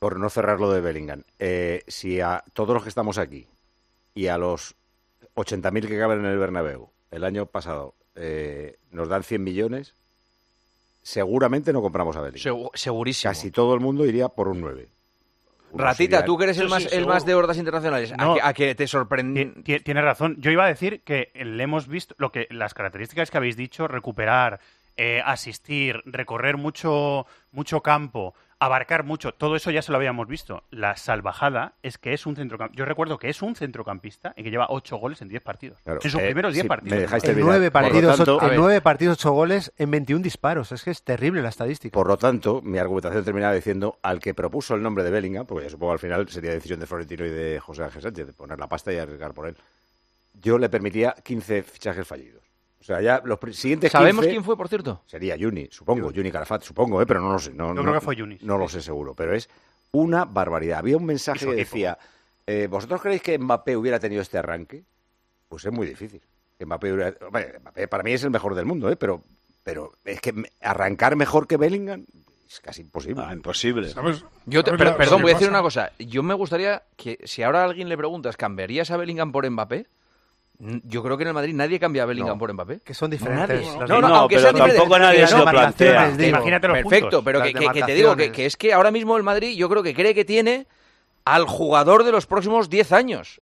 por no cerrar lo de Bellingham, si a todos los que estamos aquí y a los 80.000 que caben en el Bernabéu el año pasado nos dan 100 millones, seguramente no compramos a Bellingham. Segurísimo. Casi todo el mundo iría por un 9. Ratita, tú que eres el más de hordas internacionales, No, ¿a que te sorprende? Tienes razón. Yo iba a decir que le hemos visto las características que habéis dicho, recuperar, asistir, recorrer mucho campo, abarcar mucho, todo eso ya se lo habíamos visto. La salvajada es que es un centrocampista. Yo recuerdo que es un centrocampista y que lleva 8 goles en 10 partidos. Claro, en sus primeros 10 partidos. Me dejáis En terminar. 9 partidos, Por lo tanto, en 9 partidos, 8 goles en 21 disparos. Es que es terrible la estadística. Por lo tanto, mi argumentación terminaba diciendo al que propuso el nombre de Bellingham, porque yo supongo al final sería decisión de Florentino y de José Ángel Sánchez, de poner la pasta y arriesgar por él, yo le permitía 15 fichajes fallidos. O sea, ya los siguientes 15... ¿Sabemos quién fue, por cierto? Sería Juni, supongo, Juni Calafat, supongo, pero no lo sé. Yo creo que fue Juni. No lo sé seguro, pero es una barbaridad. Había un mensaje que decía, ¿vosotros creéis que Mbappé hubiera tenido este arranque? Pues es muy difícil. Mbappé para mí es el mejor del mundo, pero es que arrancar mejor que Bellingham es casi imposible. Imposible. Perdón, voy a decir una cosa. Yo me gustaría que si ahora a alguien le preguntas, ¿cambiarías a Bellingham por Mbappé? Yo creo que en el Madrid nadie cambia a Bellingham por Mbappé. Que son diferentes. Aunque pero sean tampoco diferentes. nadie se lo plantea. Imagínate los Perfecto, puntos. pero Las que te digo que demarcaciones. es que ahora mismo el Madrid yo creo que cree que tiene al jugador de los próximos 10 años.